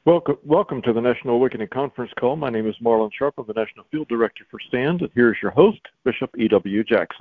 Welcome to the National Awakening Conference Call. My name is Marlon Sharp. I'm the National Field Director for STAND, and here's your host, Bishop E.W. Jackson.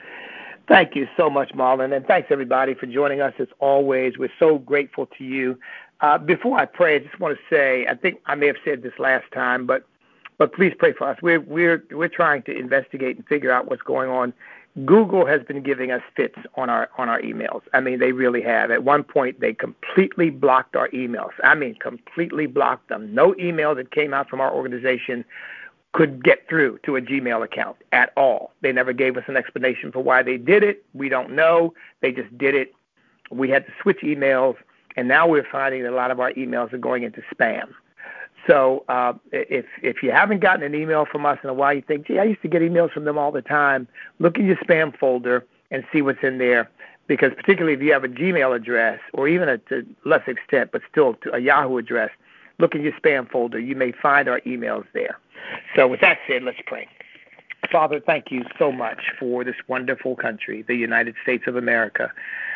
Thank you so much, Marlon, and thanks, everybody, for joining us. As always, we're so grateful to you. Before I pray, I just want to say, I think I may have said this last time, but please pray for us. We're trying to investigate and figure out what's going on. Google has been giving us fits on our emails. I mean, they really have. At one point, they completely blocked our emails. I mean, completely blocked them. No email that came out from our organization could get through to a Gmail account at all. They never gave us an explanation for why they did it. We don't know. They just did it. We had to switch emails, and now we're finding that a lot of our emails are going into spam. So if you haven't gotten an email from us in a while, you think, gee, I used to get emails from them all the time, look in your spam folder and see what's in there, because particularly if you have a Gmail address, or even to less extent, but still to a Yahoo address, look in your spam folder. You may find our emails there. So with that said, let's pray. Father, thank you so much for this wonderful country, the United States of America.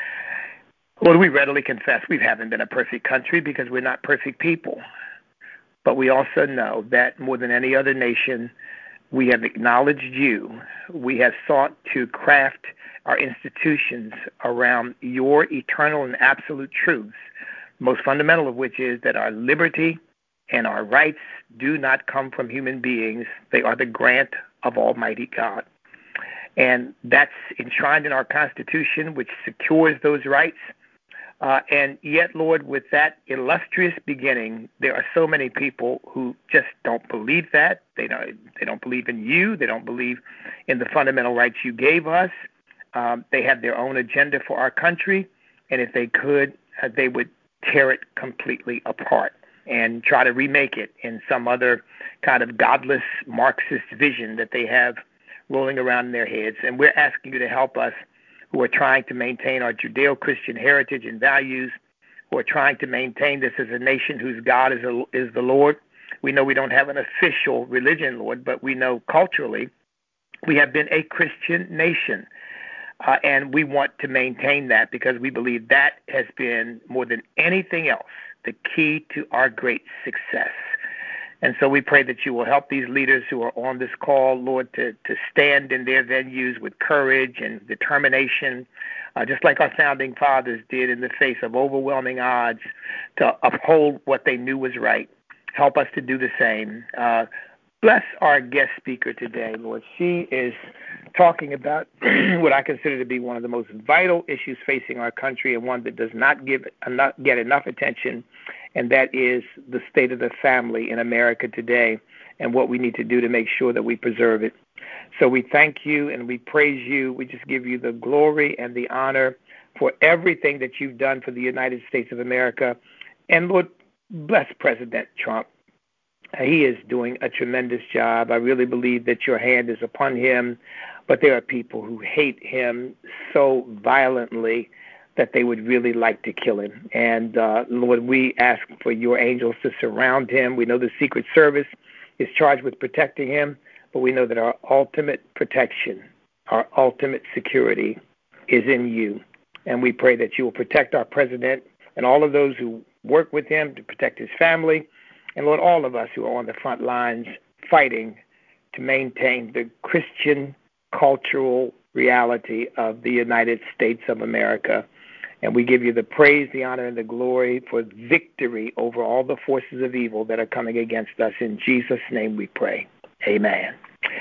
Lord, we readily confess we haven't been a perfect country because we're not perfect people. But we also know that more than any other nation, we have acknowledged you. We have sought to craft our institutions around your eternal and absolute truths, most fundamental of which is that our liberty and our rights do not come from human beings. They are the grant of Almighty God. And that's enshrined in our Constitution, which secures those rights. And yet, Lord, with that illustrious beginning, there are so many people who just don't believe that. They don't believe in you. They don't believe in the fundamental rights you gave us. They have their own agenda for our country. And if they could, they would tear it completely apart and try to remake it in some other kind of godless Marxist vision that they have rolling around in their heads. And we're asking you to help us, who are trying to maintain our Judeo-Christian heritage and values, who are trying to maintain this as a nation whose God is the Lord. We know we don't have an official religion, Lord, but we know culturally we have been a Christian nation. And we want to maintain that because we believe that has been, more than anything else, the key to our great success. And so we pray that you will help these leaders who are on this call, Lord, to stand in their venues with courage and determination, just like our founding fathers did in the face of overwhelming odds, to uphold what they knew was right. Help us to do the same. Bless our guest speaker today, Lord. She is talking about what I consider to be one of the most vital issues facing our country, and one that does not get enough attention, and that is the state of the family in America today and what we need to do to make sure that we preserve it. So we thank you and we praise you. We just give you the glory and the honor for everything that you've done for the United States of America. And Lord, bless President Trump. He is doing a tremendous job. I really believe that your hand is upon him, but there are people who hate him so violently that they would really like to kill him. And Lord, we ask for your angels to surround him. We know the Secret Service is charged with protecting him, but we know that our ultimate protection, our ultimate security is in you. And we pray that you will protect our president and all of those who work with him, to protect his family, and Lord, all of us who are on the front lines fighting to maintain the Christian cultural reality of the United States of America. And we give you the praise, the honor, and the glory for victory over all the forces of evil that are coming against us. In Jesus' name we pray. Amen.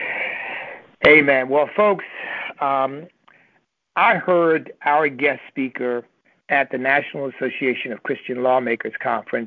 Amen. Well, folks, I heard our guest speaker at the National Association of Christian Lawmakers Conference,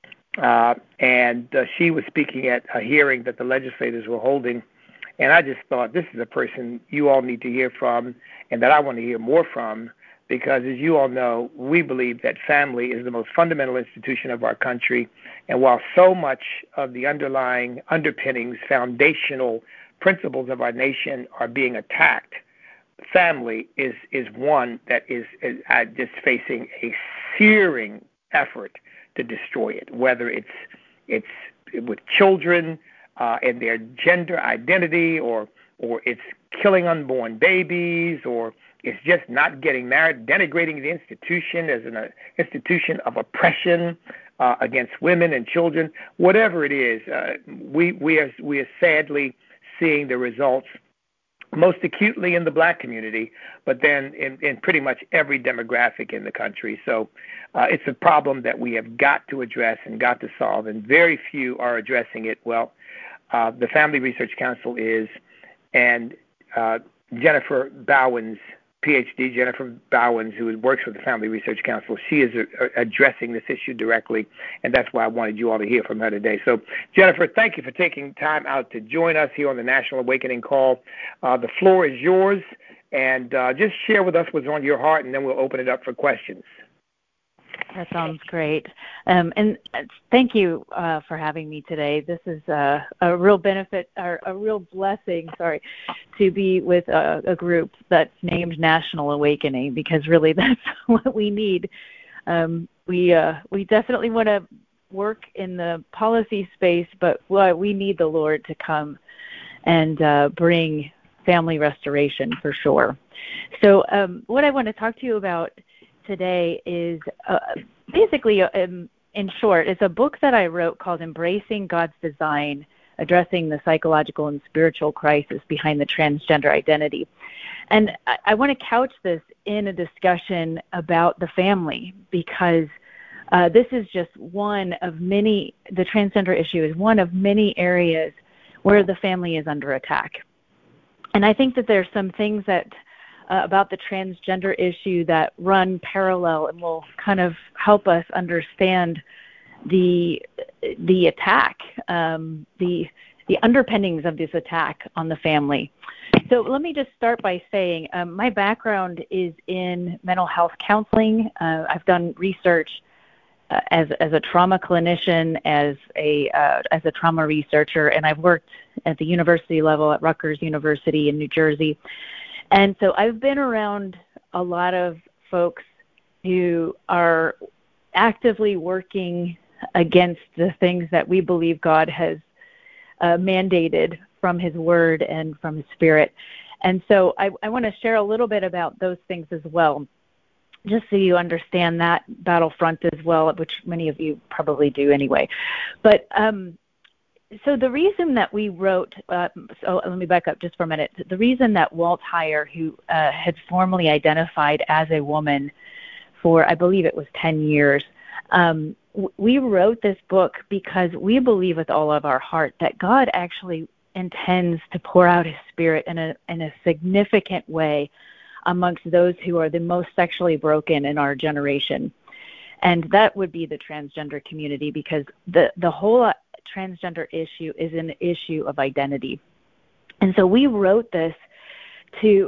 and she was speaking at a hearing that the legislators were holding. And I just thought, this is a person you all need to hear from and that I want to hear more from, because as you all know, we believe that family is the most fundamental institution of our country. And while so much of the underlying underpinnings, foundational principles of our nation are being attacked, family is one that is just facing a searing effort to destroy it, whether it's with children and their gender identity, or it's killing unborn babies, or it's just not getting married, denigrating the institution as an institution of oppression, against women and children, whatever it is. We are sadly seeing the results most acutely in the black community, but then in pretty much every demographic in the country. So it's a problem that we have got to address and got to solve, and very few are addressing it. Well, the Family Research Council is, and Jennifer Bowens, PhD, Jennifer Bowens, who works with the Family Research Council, she is addressing this issue directly, and that's why I wanted you all to hear from her today. So, Jennifer, thank you for taking time out to join us here on the National Awakening Call. The floor is yours, and just share with us what's on your heart, and then we'll open it up for questions. That sounds great. And thank you for having me today. This is a real benefit, or a real blessing, to be with a group that's named National Awakening, because really that's what we need. We definitely want to work in the policy space, but we need the Lord to come and bring family restoration for sure. So what I want to talk to you about today is basically, in short, it's a book that I wrote called Embracing God's Design, Addressing the Psychological and Spiritual Crisis Behind the Transgender Identity. And I want to couch this in a discussion about the family, because this is just one of many, the transgender issue is one of many areas where the family is under attack. And I think that there's some things that about the transgender issue that run parallel and will kind of help us understand the attack, the underpinnings of this attack on the family. So let me just start by saying my background is in mental health counseling. I've done research as a trauma clinician, as a trauma researcher, and I've worked at the university level at Rutgers University in New Jersey. And so I've been around a lot of folks who are actively working against the things that we believe God has mandated from His Word and from His Spirit. And so I want to share a little bit about those things as well, just so you understand that battlefront as well, which many of you probably do anyway. But so the reason that we wrote, so let me back up just for a minute. The reason that Walt Heyer, who had formerly identified as a woman for, I believe it was 10 years, we wrote this book because we believe with all of our heart that God actually intends to pour out His Spirit in a significant way amongst those who are the most sexually broken in our generation. And that would be the transgender community, because the whole transgender issue is an issue of identity. And so we wrote this to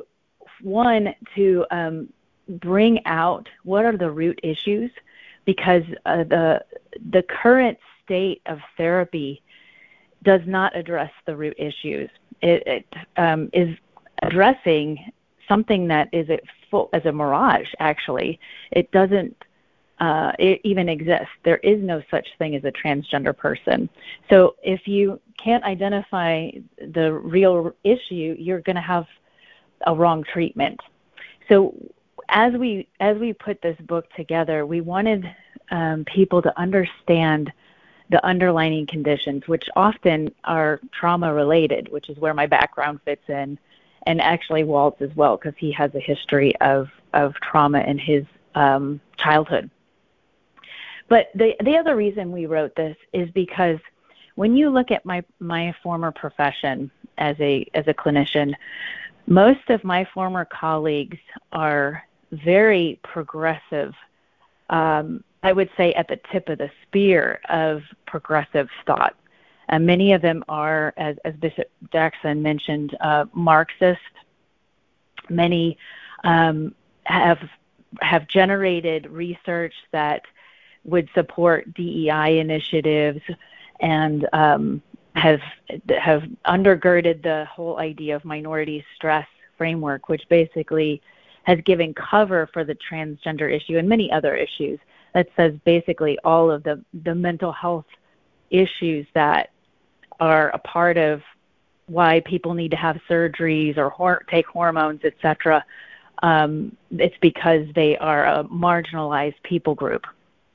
bring out what are the root issues, because the current state of therapy does not address the root issues. It is addressing something that is as a mirage, actually. It doesn't even exist. There is no such thing as a transgender person. So if you can't identify the real issue, you're going to have a wrong treatment. So as we put this book together, we wanted people to understand the underlying conditions, which often are trauma related, which is where my background fits in, and actually Walt's as well, because he has a history of trauma in his childhood. But the other reason we wrote this is because when you look at my former profession as a clinician, most of my former colleagues are very progressive, I would say at the tip of the spear of progressive thought. And many of them are, as Bishop Jackson mentioned, Marxist. Many have generated research that would support DEI initiatives and have undergirded the whole idea of minority stress framework, which basically has given cover for the transgender issue and many other issues. That says basically all of the mental health issues that are a part of why people need to have surgeries or take hormones, etc. It's because they are a marginalized people group.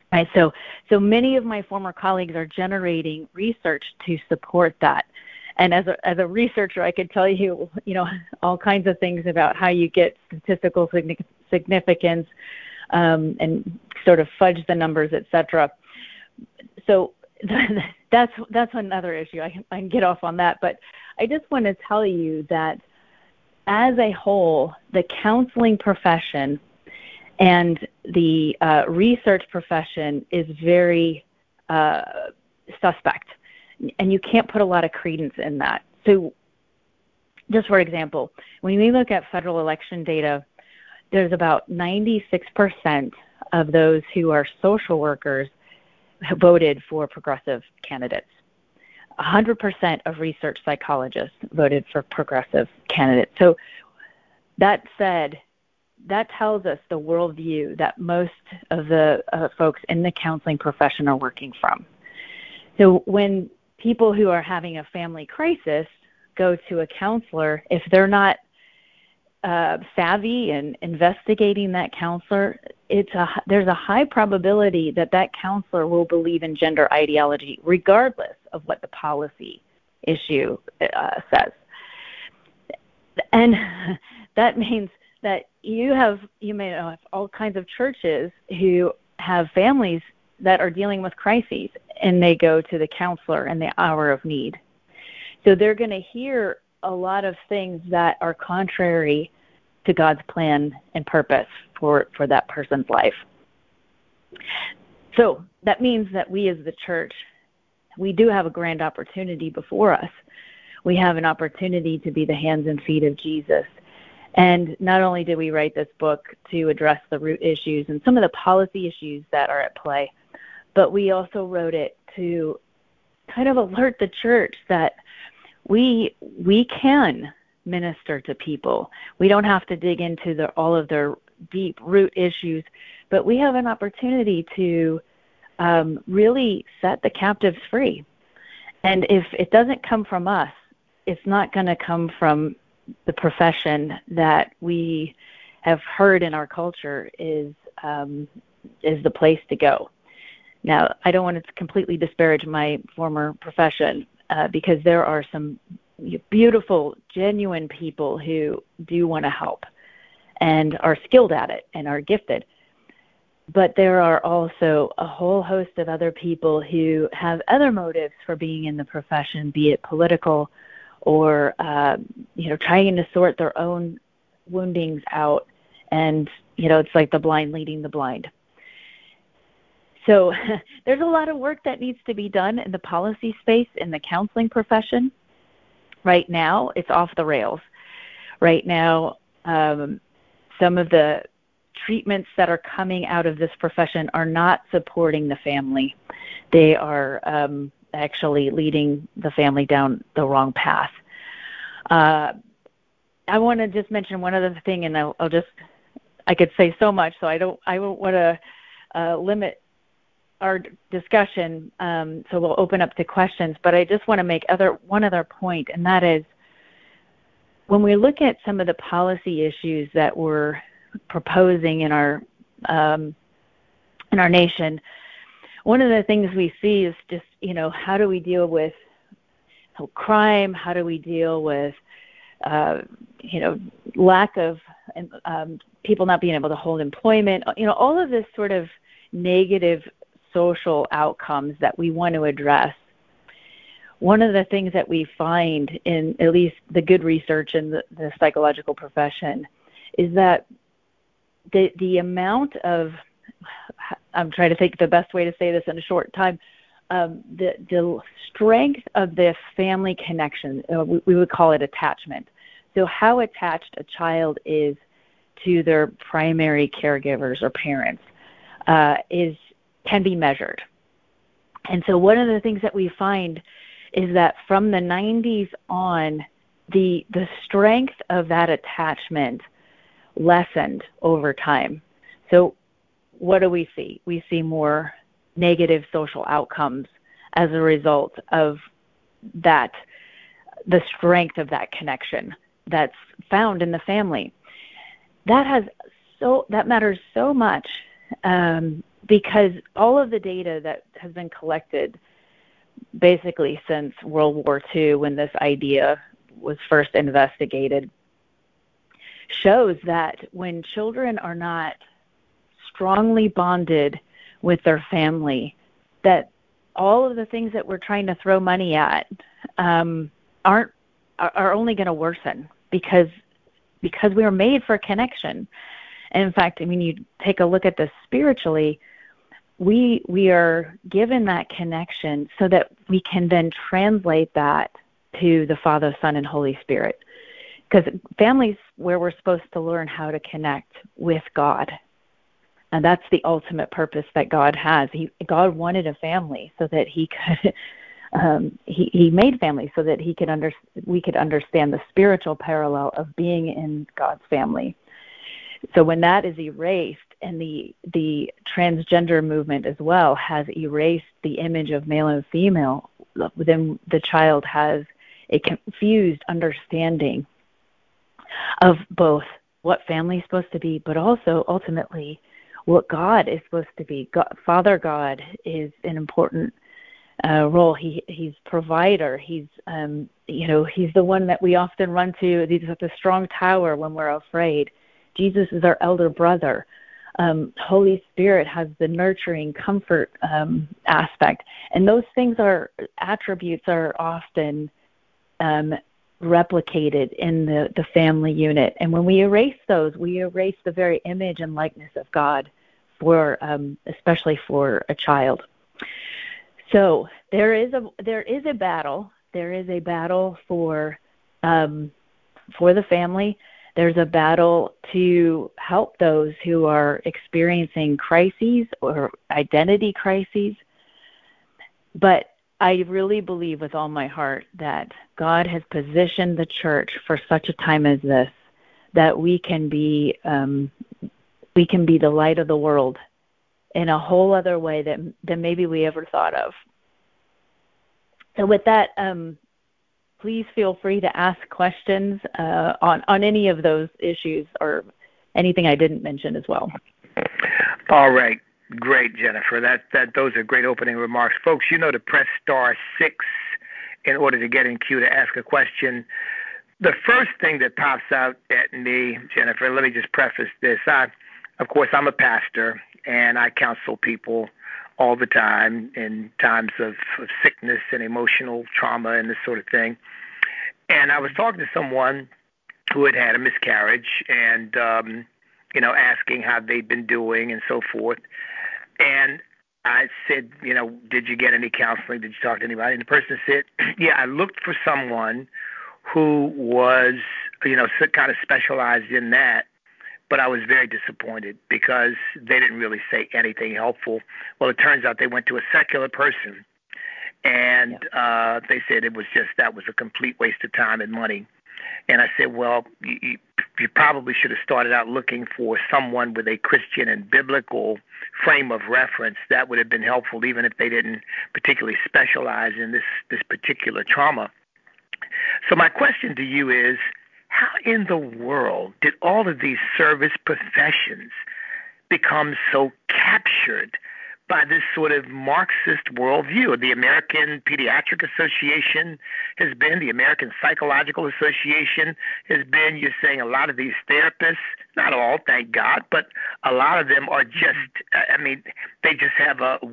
Right. So many of my former colleagues are generating research to support that. And as a researcher, I could tell you, all kinds of things about how you get statistical significance and sort of fudge the numbers, et cetera. So that's another issue. I can get off on that. But I just want to tell you that as a whole, the counseling profession and the research profession is very suspect. And you can't put a lot of credence in that. So just for example, when we look at federal election data, there's about 96% of those who are social workers voted for progressive candidates. 100% of research psychologists voted for progressive candidates. So that said, that tells us the worldview that most of the folks in the counseling profession are working from. So when people who are having a family crisis go to a counselor, if they're not savvy in investigating that counselor, there's a high probability that counselor will believe in gender ideology, regardless of what the policy issue says. And that means that you may have all kinds of churches who have families that are dealing with crises, and they go to the counselor in the hour of need. So they're going to hear a lot of things that are contrary to God's plan and purpose for that person's life. So that means that we as the church, we do have a grand opportunity before us. We have an opportunity to be the hands and feet of Jesus. And not only did we write this book to address the root issues and some of the policy issues that are at play, but we also wrote it to kind of alert the church that we can minister to people. We don't have to dig into all of their deep root issues, but we have an opportunity to really set the captives free. And if it doesn't come from us, it's not going to come from the profession that we have heard in our culture is the place to go. Now, I don't want to completely disparage my former profession because there are some beautiful, genuine people who do want to help and are skilled at it and are gifted. But there are also a whole host of other people who have other motives for being in the profession, be it political or trying to sort their own woundings out. And it's like the blind leading the blind. So there's a lot of work that needs to be done in the policy space in the counseling profession. Right now, it's off the rails. Right now, some of the treatments that are coming out of this profession are not supporting the family. They are actually leading the family down the wrong path. I want to just mention one other thing, and I could say so much, so I don't want to limit our discussion, so we'll open up to questions. But I just want to make one other point, and that is when we look at some of the policy issues that we're proposing in our nation, one of the things we see is just how do we deal with crime? How do we deal with lack of people not being able to hold employment? All of this sort of negative social outcomes that we want to address. One of the things that we find in at least the good research in the psychological profession is that the amount of, I'm trying to think the best way to say this in a short time, the strength of the family connection, we would call it attachment. So how attached a child is to their primary caregivers or parents can be measured. And so one of the things that we find is that from the 90s on, the strength of that attachment lessened over time. So what do we see? We see more negative social outcomes as a result of that, the strength of that connection that's found in the family. That matters so much because all of the data that has been collected basically since World War II, when this idea was first investigated, shows that when children are not strongly bonded with their family, that all of the things that we're trying to throw money at are only going to worsen because we are made for connection. And in fact, I mean, you take a look at this spiritually, we are given that connection so that we can then translate that to the Father, Son, and Holy Spirit. Because family's where we're supposed to learn how to connect with God. And that's the ultimate purpose that God has. God wanted a family so that he could, he made family so that we could understand the spiritual parallel of being in God's family. So when that is erased, and the transgender movement as well has erased the image of male and female, then the child has a confused understanding of both what family is supposed to be, but also ultimately what God is supposed to be. Father God is an important role. He's provider. He's he's the one that we often run to. He's at the strong tower when we're afraid. Jesus is our elder brother. Holy Spirit has the nurturing comfort aspect, and those attributes are often replicated in the family unit. And when we erase those, we erase the very image and likeness of God, especially for a child. So there is a battle. There is a battle for the family. There's a battle to help those who are experiencing crises or identity crises. But I really believe with all my heart that God has positioned the church for such a time as this, that we can be the light of the world in a whole other way than maybe we ever thought of. So with that, please feel free to ask questions on any of those issues or anything I didn't mention as well. All right. Great, Jennifer. Those are great opening remarks. Folks, you know to press *6 in order to get in queue to ask a question. The first thing that pops out at me, Jennifer, let me just preface this. Of course, I'm a pastor, and I counsel people all the time in times of sickness and emotional trauma and this sort of thing. And I was talking to someone who had had a miscarriage and, asking how they'd been doing and so forth. And I said, did you get any counseling? Did you talk to anybody? And the person said, yeah, I looked for someone who was, kind of specialized in that. But I was very disappointed because they didn't really say anything helpful. Well, it turns out they went to a secular person, and they said that was a complete waste of time and money. And I said, well, you probably should have started out looking for someone with a Christian and biblical frame of reference. That would have been helpful, even if they didn't particularly specialize in this particular trauma. So my question to you is, how in the world did all of these service professions become so captured by this sort of Marxist worldview? The American Pediatric Association has been, the American Psychological Association has been. You're saying a lot of these therapists, not all, thank God, but a lot of them are just, they just have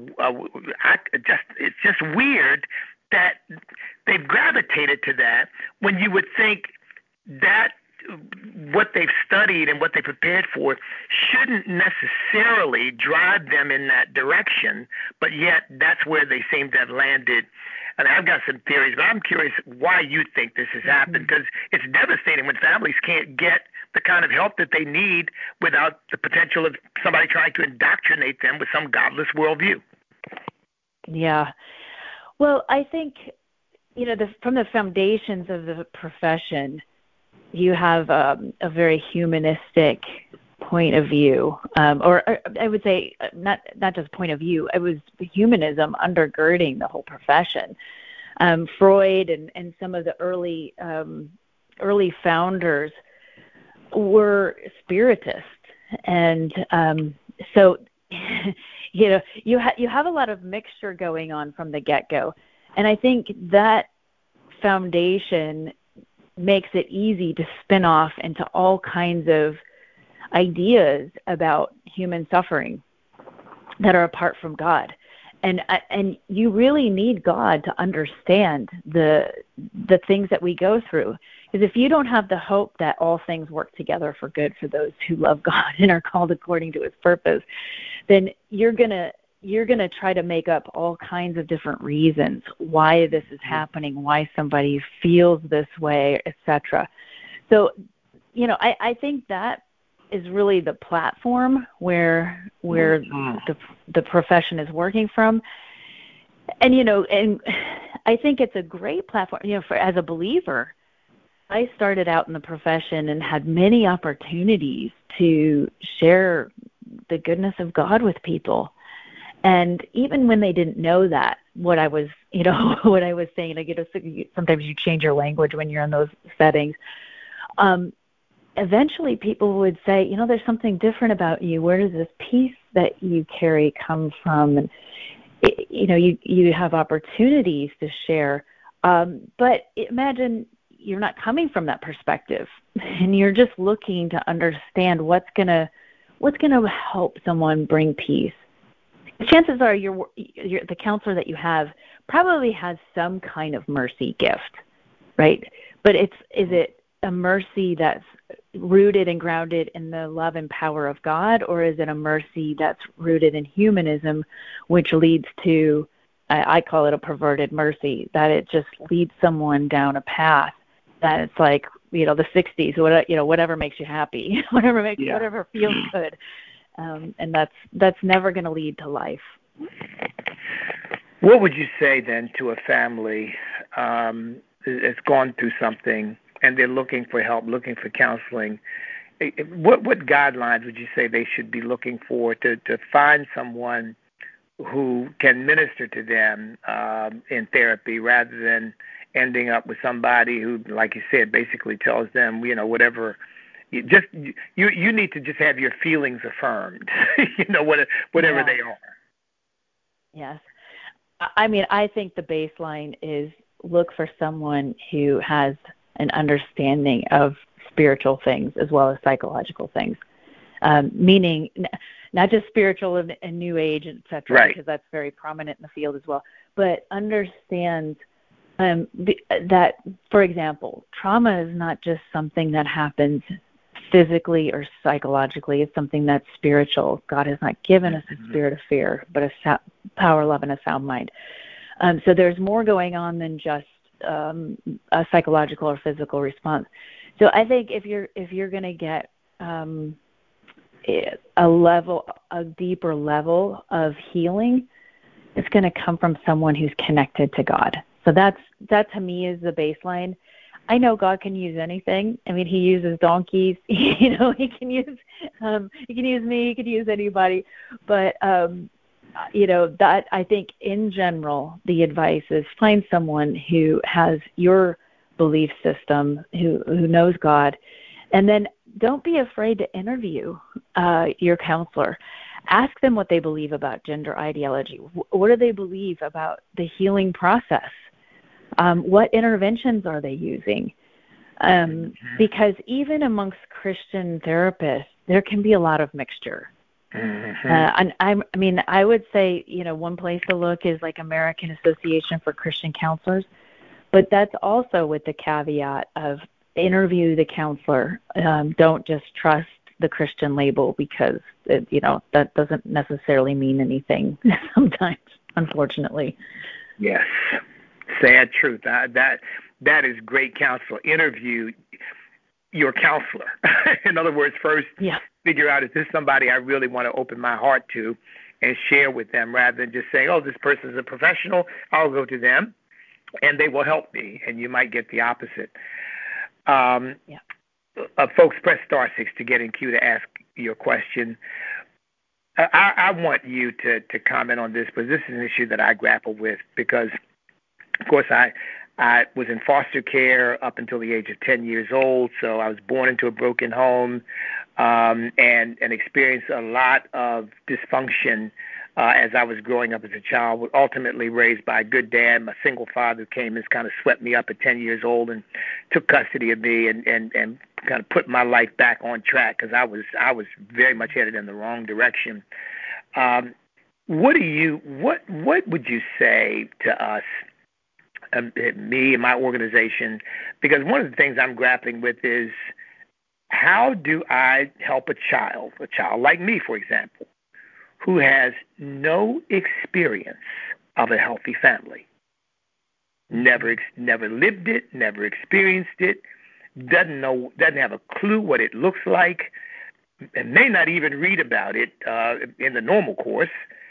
it's just weird that they've gravitated to that when you would think that what they've studied and what they prepared for shouldn't necessarily drive them in that direction, but yet that's where they seem to have landed. And I've got some theories, but I'm curious why you think this has happened, because it's devastating when families can't get the kind of help that they need without the potential of somebody trying to indoctrinate them with some godless worldview. Yeah. Well, I think, from the foundations of the profession, you have a very humanistic point of view, or I would say not just point of view. It was humanism undergirding the whole profession. Freud and some of the early founders were spiritists, and so you have a lot of mixture going on from the get-go. And I think that foundation makes it easy to spin off into all kinds of ideas about human suffering that are apart from God. And you really need God to understand the things that we go through. Because if you don't have the hope that all things work together for good for those who love God and are called according to his purpose, then you're gonna try to make up all kinds of different reasons why this is happening, why somebody feels this way, etc. So, I think that is really the platform where the profession is working from. And and I think it's a great platform, as a believer. I started out in the profession and had many opportunities to share the goodness of God with people. And even when they didn't know that, what I was saying, sometimes you change your language when you're in those settings. Eventually people would say, there's something different about you. Where does this peace that you carry come from? And, you have opportunities to share. But imagine you're not coming from that perspective and you're just looking to understand what's going to help someone bring peace. Chances are the counselor that you have probably has some kind of mercy gift, right? But is it a mercy that's rooted and grounded in the love and power of God, or is it a mercy that's rooted in humanism, which leads to, I call it a perverted mercy, that it just leads someone down a path that it's like, the 60s, whatever makes you happy, whatever feels good. And that's never going to lead to life. What would you say then to a family that's gone through something and they're looking for help, looking for counseling? What guidelines would you say they should be looking for to find someone who can minister to them in therapy, rather than ending up with somebody who, like you said, basically tells them, whatever. You need to just have your feelings affirmed, whatever they are. Yes. I think the baseline is look for someone who has an understanding of spiritual things as well as psychological things, meaning not just spiritual and New Age, et cetera, right, because that's very prominent in the field as well, but understand that, for example, trauma is not just something that happens physically or psychologically. It's something that's spiritual. God has not given us a spirit of fear, but a power, love, and a sound mind. So there's more going on than just a psychological or physical response. So I think if you're going to get a deeper level of healing, it's going to come from someone who's connected to God. So that to me is the baseline. I know God can use anything. He uses donkeys. He can use me. He can use anybody. But that I think in general, the advice is find someone who has your belief system, who knows God, and then don't be afraid to interview your counselor. Ask them what they believe about gender ideology. What do they believe about the healing process? What interventions are they using? Because even amongst Christian therapists, there can be a lot of mixture. And I would say, one place to look is like American Association for Christian Counselors, but that's also with the caveat of interview the counselor. Don't just trust the Christian label, because that doesn't necessarily mean anything sometimes, unfortunately. Yes. Sad truth. That is great counsel. Interview your counselor. In other words, first figure out, is this somebody I really want to open my heart to and share with them, rather than just saying, this person's a professional, I'll go to them and they will help me. And you might get the opposite. Folks, press star 6 to get in queue to ask your question. I want you to comment on this, because this is an issue that I grapple with, because, of course, I was in foster care up until the age of 10 years old, so I was born into a broken home and experienced a lot of dysfunction as I was growing up as a child. Was ultimately raised by a good dad, my single father who came and kind of swept me up at 10 years old and took custody of me and kind of put my life back on track because I was very much headed in the wrong direction. What would you say to us, me and my organization? Because one of the things I'm grappling with is, how do I help a child like me, for example, who has no experience of a healthy family, never lived it, never experienced it, doesn't have a clue what it looks like, and may not even read about it in the normal course.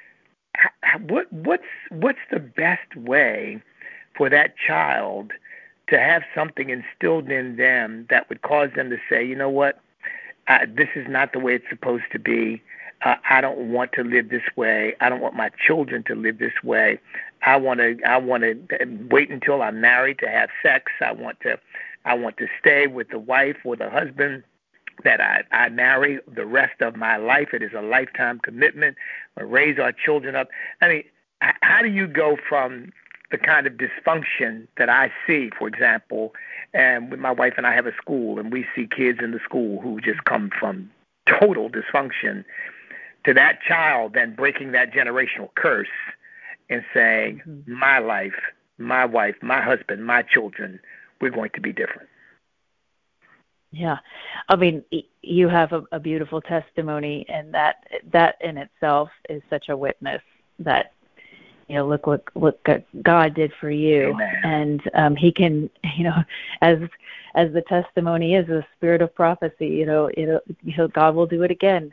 What's the best way for that child to have something instilled in them that would cause them to say, you know what, this is not the way it's supposed to be. I don't want to live this way. I don't want my children to live this way. I want to wait until I'm married to have sex. I want to stay with the wife or the husband that I marry the rest of my life. It is a lifetime commitment. Raise our children up. I mean, how do you go from the kind of dysfunction that I see, for example, and my wife and I have a school, and we see kids in the school who just come from total dysfunction, to that child then breaking that generational curse and saying, my life, my wife, my husband, my children, we're going to be different. Yeah. I mean, you have a beautiful testimony, and that in itself is such a witness that, you know, look what God did for you. Amen. And he can, you know, as the testimony is, the spirit of prophecy, you know, God will do it again.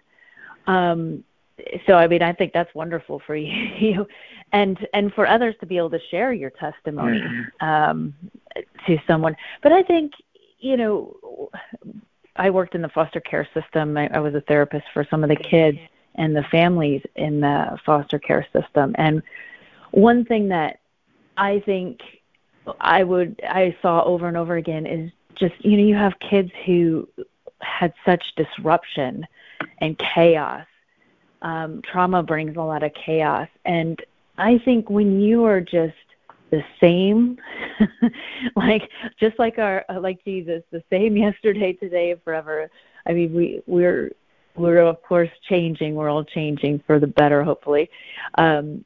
So I mean, I think that's wonderful for you, and for others to be able to share your testimony to someone. But I think, you know, I worked in the foster care system. I was a therapist for some of the kids and the families in the foster care system. And one thing that I think I saw over and over again is just, you know, you have kids who had such disruption and chaos. Trauma brings a lot of chaos. And I think when you are just the same, like Jesus, the same yesterday, today, and forever. I mean, we're of course changing. We're all changing for the better, hopefully. And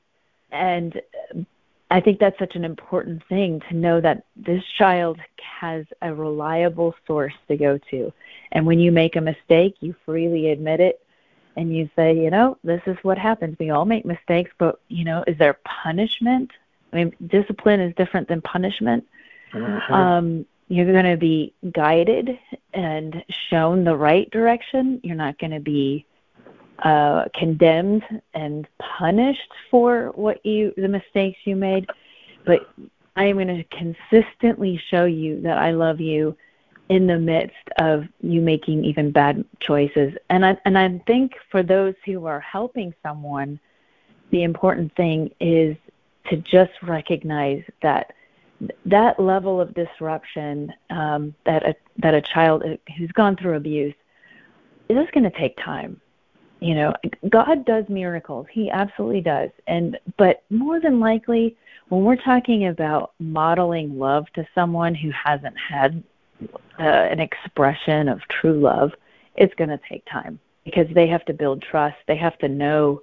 I think that's such an important thing to know, that this child has a reliable source to go to. And when you make a mistake, you freely admit it, and you say, you know, this is what happens. We all make mistakes, but, you know, is there punishment? I mean, discipline is different than punishment. Mm-hmm. You're going to be guided and shown the right direction. You're not going to be condemned and punished for the mistakes you made. But I am going to consistently show you that I love you in the midst of you making even bad choices. And I think for those who are helping someone, the important thing is to just recognize that level of disruption that a child who's gone through abuse, it is going to take time. You know, God does miracles. He absolutely does. But more than likely, when we're talking about modeling love to someone who hasn't had an expression of true love, it's going to take time, because they have to build trust. They have to know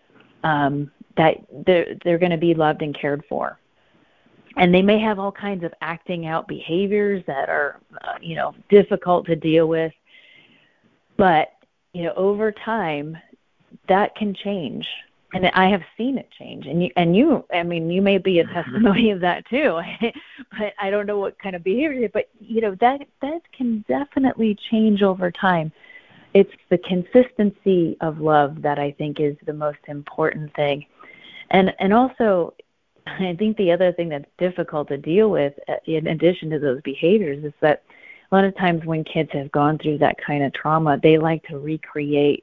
that they're going to be loved and cared for. And they may have all kinds of acting out behaviors that are, you know, difficult to deal with. But, you know, over time, that can change. And I have seen it change. And you, I mean, you may be a testimony of that too. But I don't know what kind of behavior, but, you know, that can definitely change over time. It's the consistency of love that I think is the most important thing. And also, I think the other thing that's difficult to deal with, in addition to those behaviors, is that a lot of times when kids have gone through that kind of trauma, they like to recreate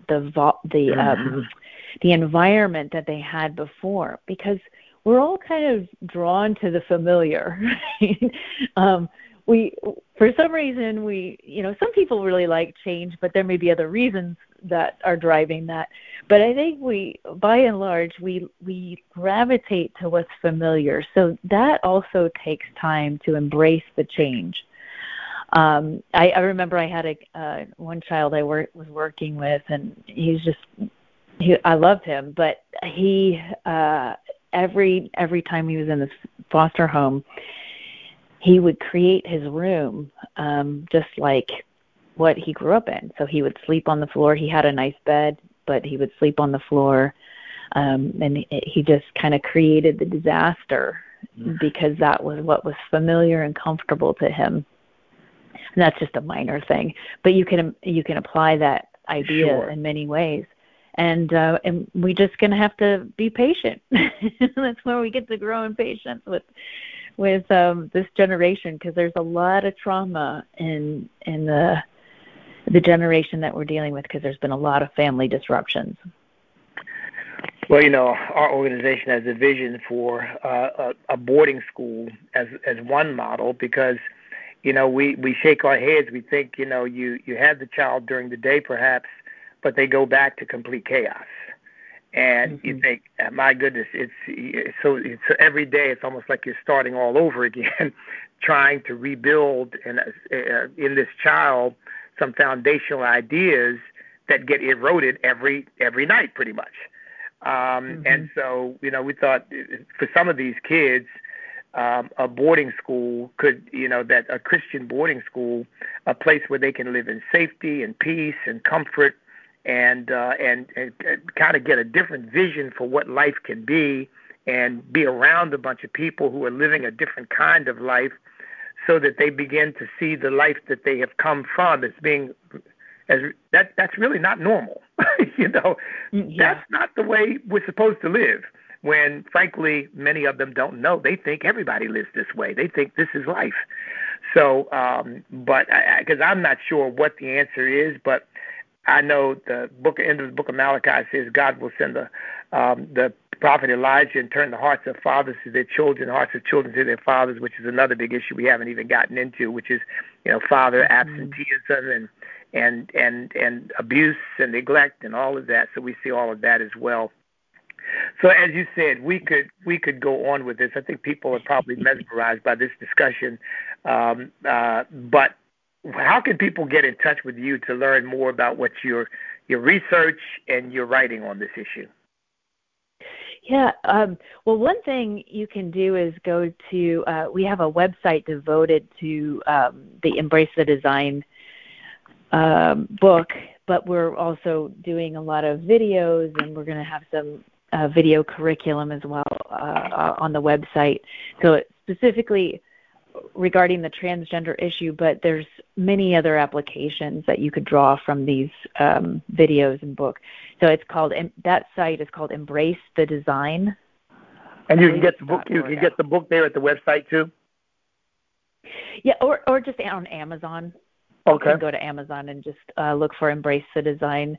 the environment that they had before, because we're all kind of drawn to the familiar. Right? we for some reason some people really like change, but there may be other reasons that are driving that. But I think by and large we gravitate to what's familiar. So that also takes time to embrace the change. I remember I had one child I was working with, and I loved him, but he every time he was in this foster home, he would create his room just like what he grew up in. So he would sleep on the floor. He had a nice bed, but he would sleep on the floor, and he just kind of created the disaster because that was what was familiar and comfortable to him. And that's just a minor thing, but you can apply that idea in many ways. And we're just going to have to be patient. That's where we get to grow in patience with this generation, because there's a lot of trauma in the generation that we're dealing with, because there's been a lot of family disruptions. Well, our organization has a vision for a boarding school as one model, because we shake our heads. We think you have the child during the day perhaps, but they go back to complete chaos. And you think, my goodness, it's every day. It's almost like you're starting all over again, trying to rebuild in this child some foundational ideas that get eroded every night, pretty much. And so, we thought for some of these kids, a boarding school that a Christian boarding school, a place where they can live in safety and peace and comfort, and kind of get a different vision for what life can be, and be around a bunch of people who are living a different kind of life, so that they begin to see the life that they have come from as being that's really not normal. That's not the way we're supposed to live. When frankly many of them don't know, they think everybody lives this way. They think this is life. So, but because I'm not sure what the answer is, but I know the end of the book of Malachi says God will send the prophet Elijah and turn the hearts of fathers to their children, the hearts of children to their fathers, which is another big issue we haven't even gotten into, which is father absenteeism and abuse and neglect and all of that. So we see all of that as well. So as you said, we could go on with this. I think people are probably mesmerized by this discussion, but how can people get in touch with you to learn more about what your research and your writing on this issue? Yeah, well, one thing you can do is go to, we have a website devoted to the Embrace the Design book, but we're also doing a lot of videos, and we're going to have some video curriculum as well on the website. So it's specifically regarding the transgender issue, but there's many other applications that you could draw from these videos and book. So it's called, that site is called Embrace the Design. And you can get the book. You can get the book there at the website too. Yeah, or just on Amazon. Okay. You can go to Amazon and just look for Embrace the Design.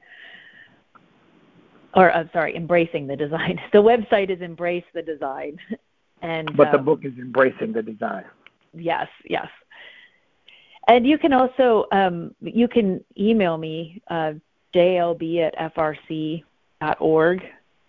Or I'm sorry, Embracing the Design. The website is Embrace the Design, but the book is Embracing the Design. Yes. And you can also you can email me jlb@frc.org.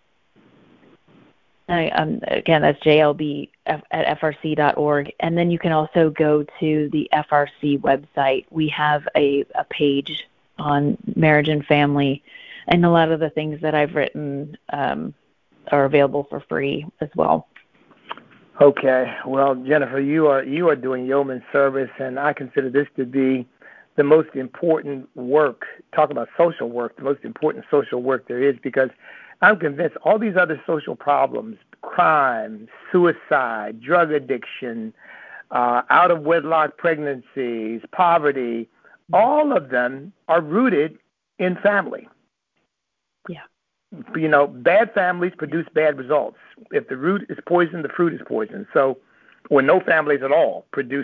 Again, that's jlb@frc.org. And then you can also go to the FRC website. We have a page on marriage and family, and a lot of the things that I've written are available for free as well. Okay. Well, Jennifer, you are doing yeoman service, and I consider this to be the most important work. Talk about social work, the most important social work there is, because I'm convinced all these other social problems, crime, suicide, drug addiction, out-of-wedlock pregnancies, poverty, all of them are rooted in family. Yeah. Bad families produce bad results. If the root is poisoned, the fruit is poisoned. So, or no families at all produce,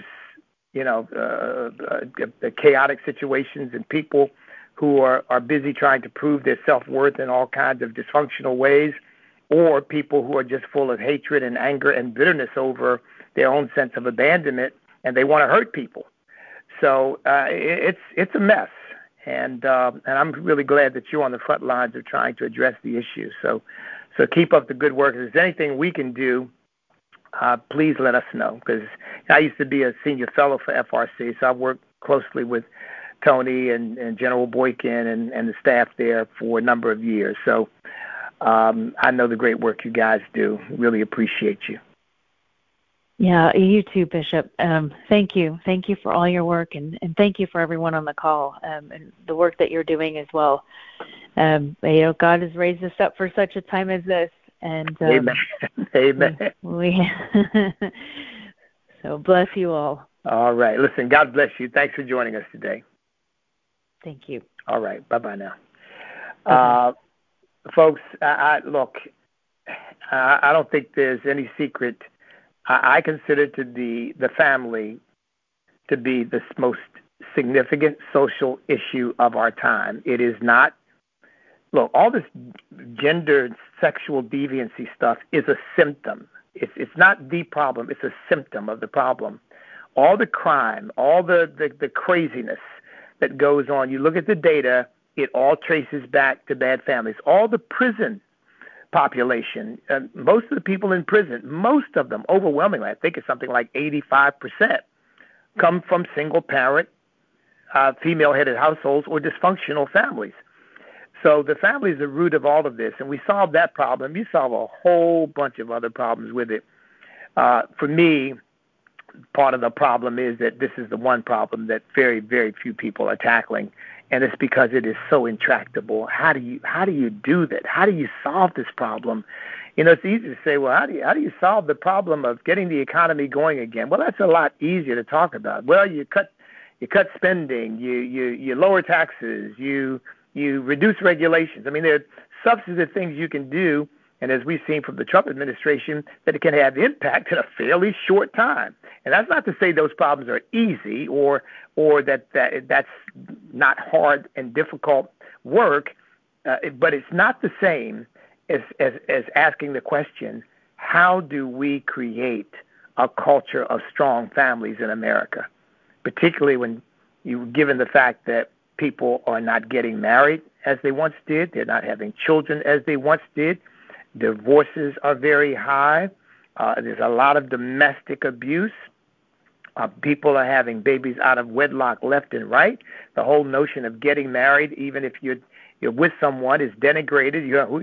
chaotic situations and people who are busy trying to prove their self-worth in all kinds of dysfunctional ways, or people who are just full of hatred and anger and bitterness over their own sense of abandonment and they want to hurt people. So it's a mess, and I'm really glad that you're on the front lines of trying to address the issue. So keep up the good work. If there's anything we can do, please let us know, because I used to be a senior fellow for FRC, so I've worked closely with Tony and General Boykin and the staff there for a number of years. So I know the great work you guys do. Really appreciate you. Yeah, you too, Bishop. Thank you. Thank you for all your work, and thank you for everyone on the call and the work that you're doing as well. God has raised us up for such a time as this. And Amen. Amen. So bless you all. All right. Listen, God bless you. Thanks for joining us today. Thank you. All right. Bye-bye now. Folks, look, I don't think there's any secret. I consider the family to be the most significant social issue of our time. It is not. Look, all this gender, sexual deviancy stuff is a symptom. It's not the problem. It's a symptom of the problem. All the crime, all the craziness that goes on. You look at the data, it all traces back to bad families. All the prison population, most of the people in prison, most of them, overwhelmingly, I think it's something like 85%, come from single-parent, female-headed households or dysfunctional families. So the family is the root of all of this, and we solve that problem. You solve a whole bunch of other problems with it. For me, part of the problem is that this is the one problem that very, very few people are tackling, and it's because it is so intractable. How do you do that? How do you solve this problem? It's easy to say, well, how do you solve the problem of getting the economy going again? Well, that's a lot easier to talk about. Well, you cut spending, you lower taxes, you reduce regulations. I mean, there are substantive things you can do, and as we've seen from the Trump administration, that it can have impact in a fairly short time. And that's not to say those problems are easy or that's not hard and difficult work, but it's not the same as asking the question, how do we create a culture of strong families in America, particularly when given the fact that people are not getting married as they once did. They're not having children as they once did. Divorces are very high. There's a lot of domestic abuse. People are having babies out of wedlock left and right. The whole notion of getting married, even if you're with someone, is denigrated.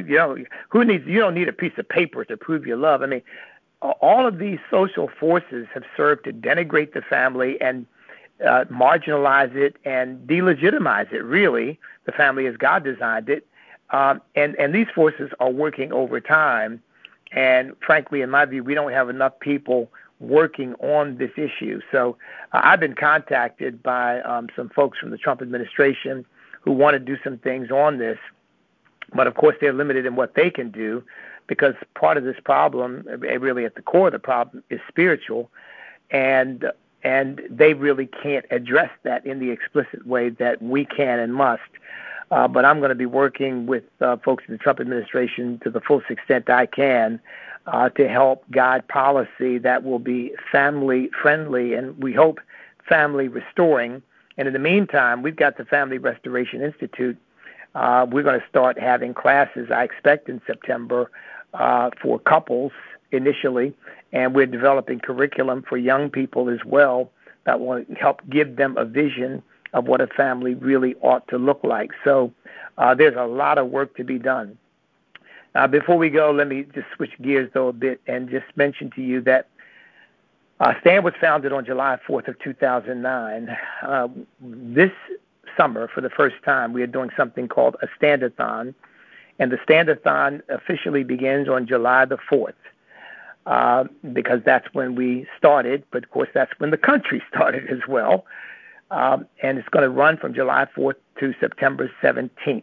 You don't need a piece of paper to prove your love. I mean, all of these social forces have served to denigrate the family and marginalize it and delegitimize it, really, the family as God designed it. And these forces are working over time. And frankly, in my view, we don't have enough people working on this issue. So I've been contacted by some folks from the Trump administration who want to do some things on this. But, of course, they're limited in what they can do because part of this problem, really at the core of the problem, is spiritual. And they really can't address that in the explicit way that we can and must. But I'm going to be working with folks in the Trump administration to the fullest extent I can to help guide policy that will be family-friendly and we hope family-restoring. And in the meantime, we've got the Family Restoration Institute. We're going to start having classes, I expect, in September for couples initially, and we're developing curriculum for young people as well that will help give them a vision of what a family really ought to look like. So there's a lot of work to be done. Before we go, let me just switch gears, though, a bit and just mention to you that STAND was founded on July 4th of 2009. This summer, for the first time, we are doing something called a Stand-a-thon, and the Stand-a-thon officially begins on July the 4th. Because that's when we started, but of course that's when the country started as well. And it's going to run from July 4th to September 17th.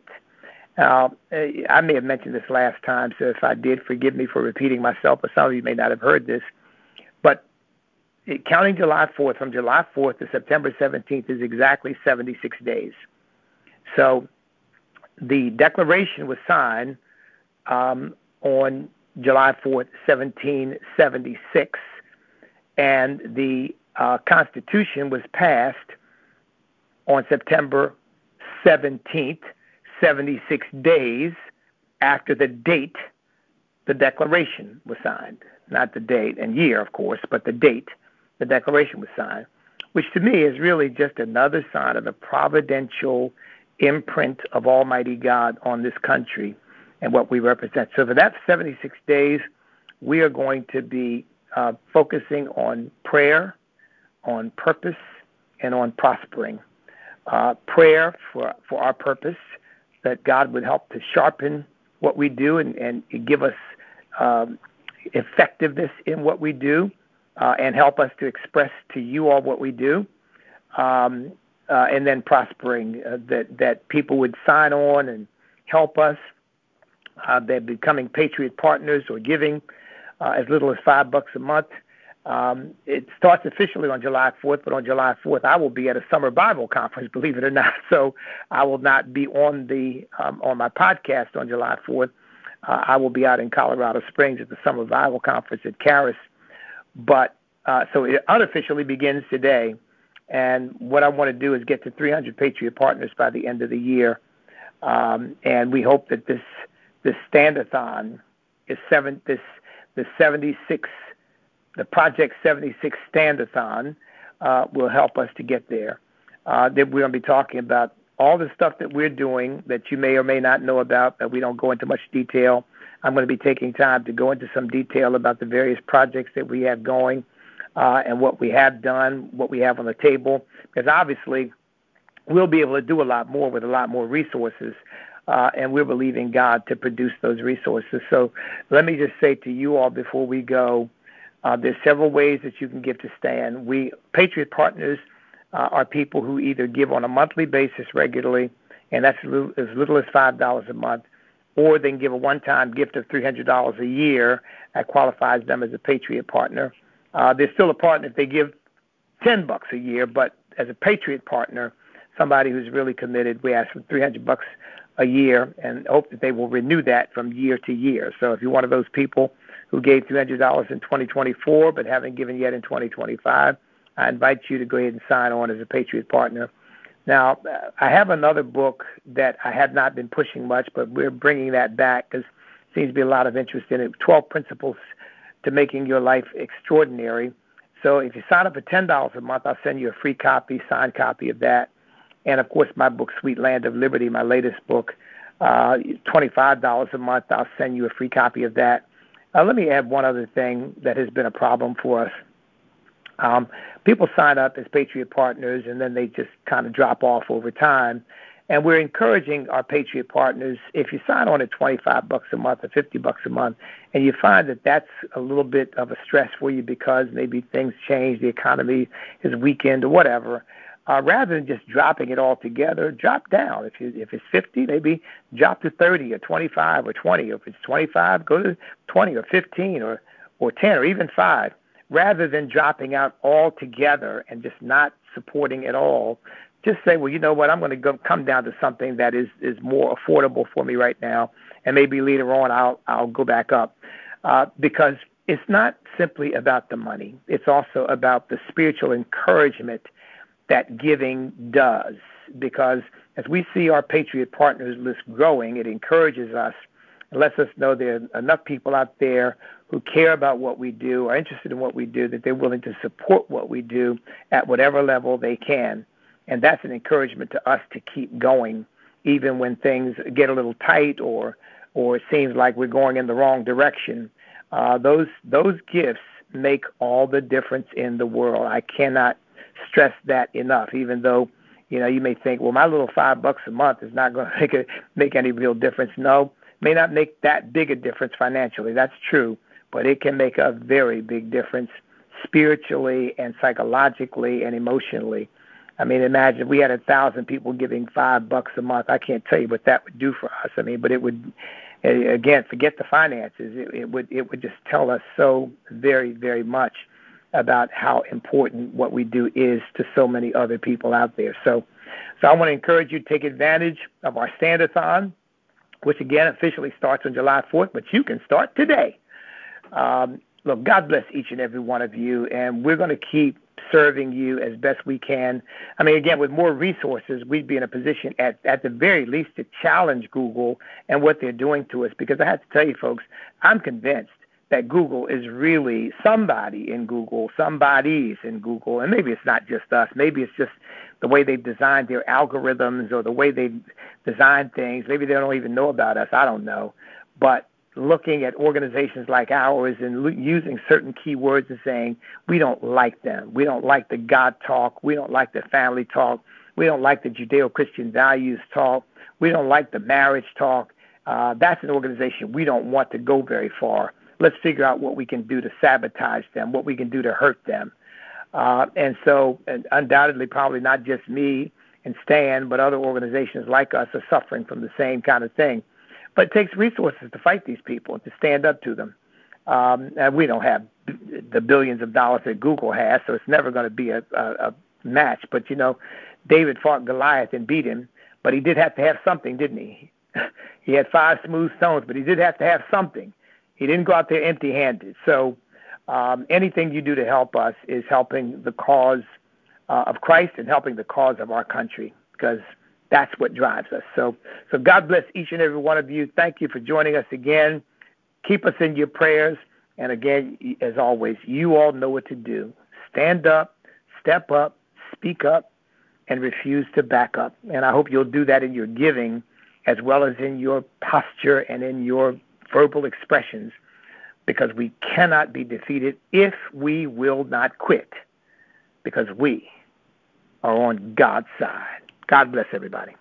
I may have mentioned this last time, so if I did, forgive me for repeating myself, but some of you may not have heard this. But counting July 4th, from July 4th to September 17th is exactly 76 days. So the declaration was signed on July 4th, 1776, and the Constitution was passed on September 17th, 76 days after the date the Declaration was signed. Not the date and year, of course, but the date the Declaration was signed, which to me is really just another sign of the providential imprint of Almighty God on this country and what we represent. So for that 76 days, we are going to be focusing on prayer, on purpose, and on prospering. Prayer for our purpose, that God would help to sharpen what we do and give us effectiveness in what we do, and help us to express to you all what we do, and then prospering, that people would sign on and help us. They're becoming Patriot Partners or giving as little as $5 a month. It starts officially on July 4th, but on July 4th I will be at a summer Bible conference, believe it or not. So I will not be on my podcast on July 4th. I will be out in Colorado Springs at the summer Bible conference at Charis. But so it unofficially begins today, and what I want to do is get to 300 Patriot Partners by the end of the year, and we hope that this stand-a-thon is the Project 76 stand-a-thon will help us to get there. That we're going to be talking about all the stuff that we're doing that you may or may not know about, that we don't go into much detail. I'm going to be taking time to go into some detail about the various projects that we have going, and what we have done, what we have on the table, because obviously we'll be able to do a lot more with a lot more resources, and we're believing God to produce those resources. So let me just say to you all before we go, there's several ways that you can give to Stand. Patriot Partners are people who either give on a monthly basis regularly, and that's as little as $5 a month, or they can give a one-time gift of $300 a year. That qualifies them as a Patriot Partner. They're still a partner if they give $10 a year, but as a Patriot Partner, somebody who's really committed, we ask for $300 a year and hope that they will renew that from year to year. So if you're one of those people who gave $300 in 2024 but haven't given yet in 2025, I invite you to go ahead and sign on as a Patriot Partner. Now, I have another book that I have not been pushing much, but we're bringing that back because there seems to be a lot of interest in it, 12 Principles to Making Your Life Extraordinary. So if you sign up for $10 a month, I'll send you a free copy, signed copy of that. And, of course, my book, Sweet Land of Liberty, my latest book, $25 a month, I'll send you a free copy of that. Let me add one other thing that has been a problem for us. People sign up as Patriot Partners, and then they just kind of drop off over time. And we're encouraging our Patriot Partners, if you sign on at $25 a month or $50 a month, and you find that that's a little bit of a stress for you because maybe things change, the economy is weakened or whatever, rather than just dropping it all together, drop down. If it's 50, maybe drop to 30 or 25 or 20. Or if it's 25, go to 20 or 15 or 10 or even 5. Rather than dropping out altogether and just not supporting at all, just say, well, you know what, I'm going to come down to something that is more affordable for me right now, and maybe later on I'll go back up. Because it's not simply about the money. It's also about the spiritual encouragement that giving does. Because as we see our Patriot Partners list growing, it encourages us and lets us know there are enough people out there who care about what we do, are interested in what we do, that they're willing to support what we do at whatever level they can. And that's an encouragement to us to keep going, even when things get a little tight or it seems like we're going in the wrong direction. Those gifts make all the difference in the world. I cannot stress that enough, even though, you may think, well, my little $5 a month is not going to make any real difference. No, it may not make that big a difference financially. That's true. But it can make a very big difference spiritually and psychologically and emotionally. I mean, imagine if we had 1,000 people giving $5 a month. I can't tell you what that would do for us. I mean, but it would, again, forget the finances. It would just tell us so very, very much about how important what we do is to so many other people out there. So I want to encourage you to take advantage of our Stand-a-thon, which, again, officially starts on July 4th, but you can start today. Look, God bless each and every one of you, and we're going to keep serving you as best we can. I mean, again, with more resources, we'd be in a position at the very least to challenge Google and what they're doing to us. Because I have to tell you, folks, I'm convinced that Google is really somebody in Google, somebody's in Google, and maybe it's not just us. Maybe it's just the way they've designed their algorithms or the way they've designed things. Maybe they don't even know about us. I don't know. But looking at organizations like ours and using certain keywords and saying, we don't like them. We don't like the God talk. We don't like the family talk. We don't like the Judeo-Christian values talk. We don't like the marriage talk. That's an organization we don't want to go very far. Let's figure out what we can do to sabotage them, what we can do to hurt them. And undoubtedly, probably not just me and Stan, but other organizations like us are suffering from the same kind of thing. But it takes resources to fight these people, to stand up to them. And we don't have the billions of dollars that Google has, so it's never going to be a match. But, David fought Goliath and beat him, but he did have to have something, didn't he? He had 5 smooth stones, but he did have to have something. He didn't go out there empty-handed. So anything you do to help us is helping the cause of Christ and helping the cause of our country, because that's what drives us. So God bless each and every one of you. Thank you for joining us again. Keep us in your prayers. And again, as always, you all know what to do. Stand up, step up, speak up, and refuse to back up. And I hope you'll do that in your giving as well as in your posture and in your verbal expressions, because we cannot be defeated if we will not quit, because we are on God's side. God bless everybody.